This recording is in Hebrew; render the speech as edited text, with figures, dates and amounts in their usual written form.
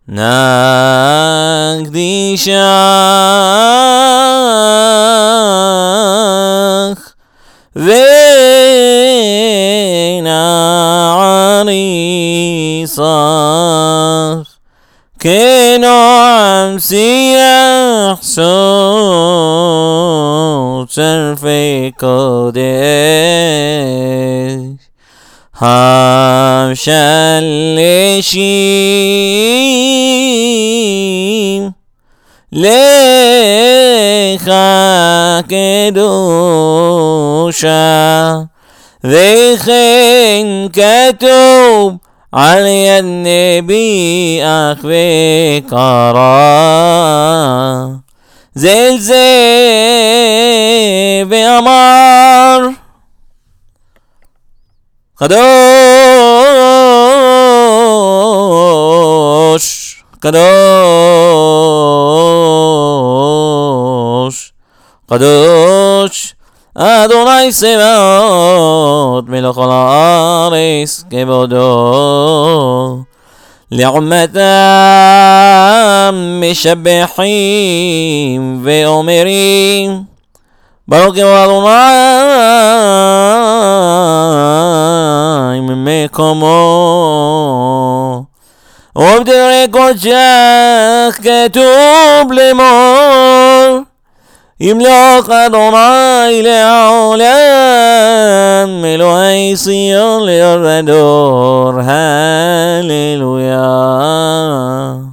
נקדישך ונעריסך כנועם שיח סוד שרפי קודש המשלשים לך קדושה וכן כתוב על יד נביאך וקרא זלזל ואמר קדוש קדוש קדוש אדוני צבאות מלך כל הארץ כבודו לעומתם משבחים ואומרים ברוך הוא אדוני ממקומו ובדברי קודשך כתוב לאמור ימלוך אדוני לעולם אלוהי ציון לדור ודור הללויה.